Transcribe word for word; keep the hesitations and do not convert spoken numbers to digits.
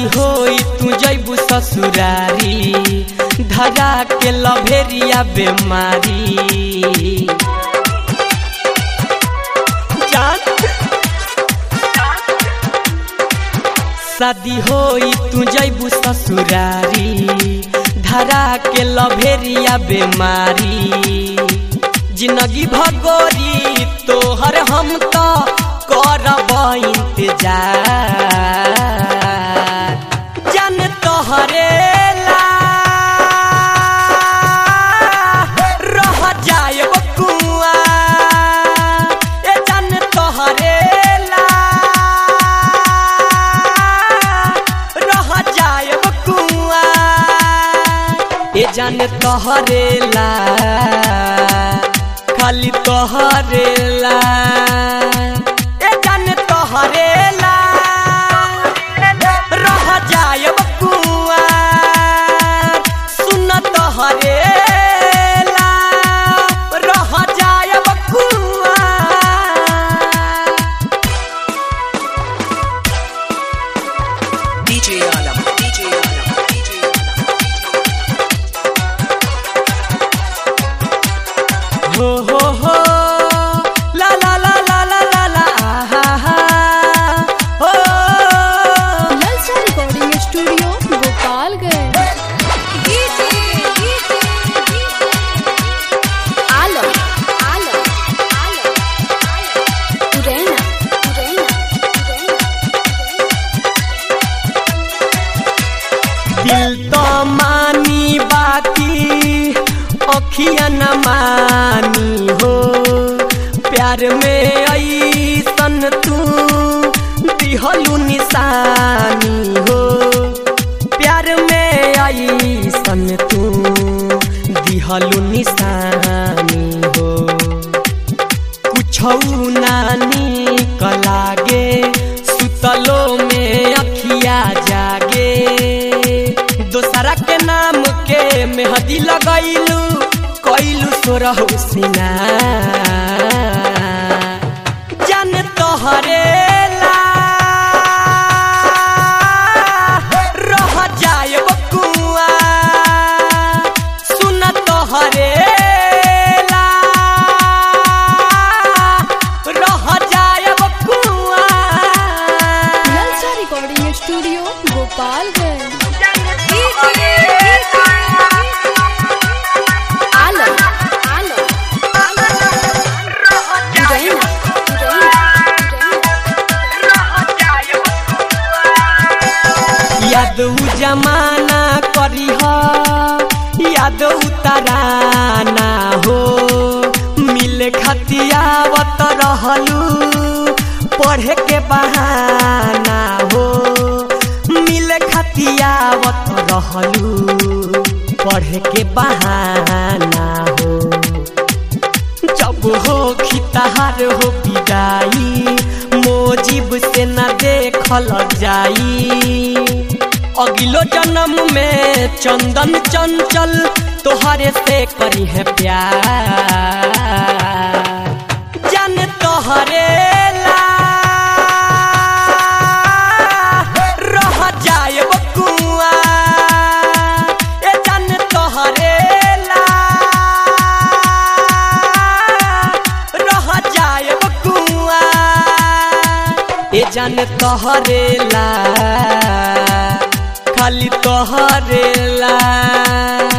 शादी होई तू जैबू ससुरारी धरा के लभेरिया बेमारी शादी होई तू जैबू ससुरारी धरा के लभेरिया बेमारी जिंदगी भगोरी तोहर हम तो करब इंतजार जन तोहरे ला रह जायब कुआं ए जन तोहरे ला रह जायब कुआं ए जन तोहरे ला खाली तोहरे ला ए जन तोहरे ला रह जायब कुआं सुन तोहरे ला रह जायब कुआं DJ Alam DJ Alam DJ हो हो हो ला ला ला ला ला ला ला आहा हा हो ललचा रिकॉर्डिंग स्टूडियो गोपालगंज। आलम आलम आलम उरैना उरैना दिल तो मानी बाकी अखिया न मानी हो प्यार में ऐसन तू दिहलू निशानी हो प्यार में ऐसन तू दिहलू निशानी हो कुछौ नानी कलागे सुतलो में अखिया जागे दोसरा के नाम के मेहदी लगैलू कैलू सोरहु सिंगार जन तोहरे ला रह जायब कुआं सुन तोहरे ला रह जायब कुआं ललचा रिकॉर्डिंग स्टूडियो गोपालगंज। आलम आलम उरैना याद उ जमाना करीह याद उतराना हो मिले खतियावत रहलू पढ़े के बहाना हो मिले खतियावत रहलू पढ़े के बहाना हो जब हो खितार हो विदाई मोजिब से न देखल जाई अगिलो जन्म में चंदन चंचल तोहरे से करी है प्यार जन तोहरे ला रह जायब कुआं ए जन तोहरे ला रह जायब कुआं ए जन तोहरे ला खाली तोहरे ला।